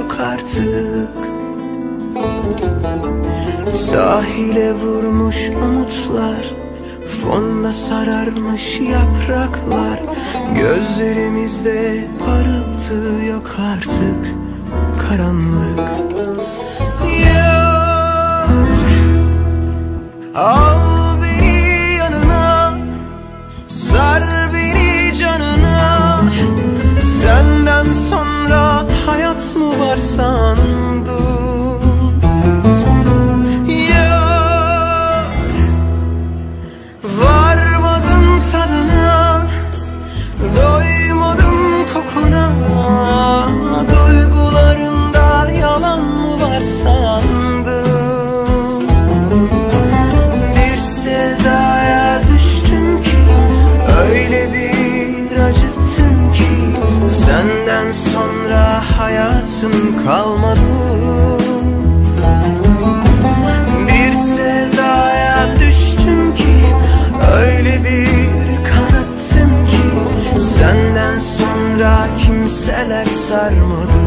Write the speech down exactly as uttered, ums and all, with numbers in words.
yok artık. Sahile vurmuş umutlar, fonda sararmış yapraklar. Gözlerimizde parıltı yok artık, karanlık. Yar, al beni yanına, sar beni canına. Senden sonra hayat mı var sandım? Yar, varmadım tadına, doymadım kokuna. Duygularımda yalan mı var sandım? Bir sevdaya düştüm ki, öyle bir acıttın ki, senden sonra hayatım kalmadı. Bir sevdaya düştüm ki, öyle bir kanattım ki, senden sonra kimseler sarmadı.